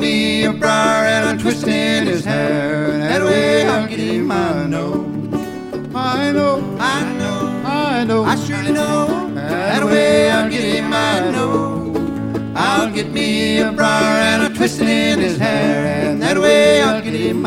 me a briar and a twist in his hair, and that way I'll get him, I know. I know, I know, I know, I surely know. That way I'll get him, I know. I'll get me a briar and a twist in his hair, and that way I'll get him,